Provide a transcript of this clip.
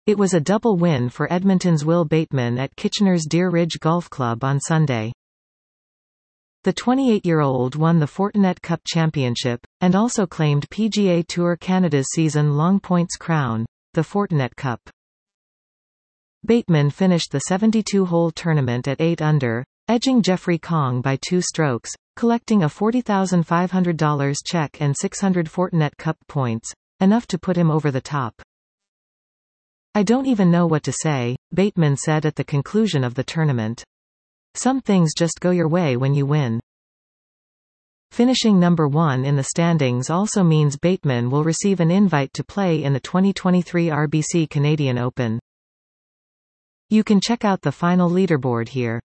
It was a double win for Edmonton's Will Bateman at Kitchener's Deer Ridge Golf Club on Sunday. The 28-year-old won the Fortinet Cup Championship, and also claimed PGA Tour Canada's season-long points crown, the Fortinet Cup. Bateman finished the 72-hole tournament at 8 under, edging Jeffrey Kong by 2 strokes, collecting a $40,500 check and 600 Fortinet Cup points, enough to put him over the top. "I don't even know what to say," Bateman said at the conclusion of the tournament. "Some things just go your way when you win." Finishing number 1 in the standings also means Bateman will receive an invite to play in the 2023 RBC Canadian Open. You can check out the final leaderboard here.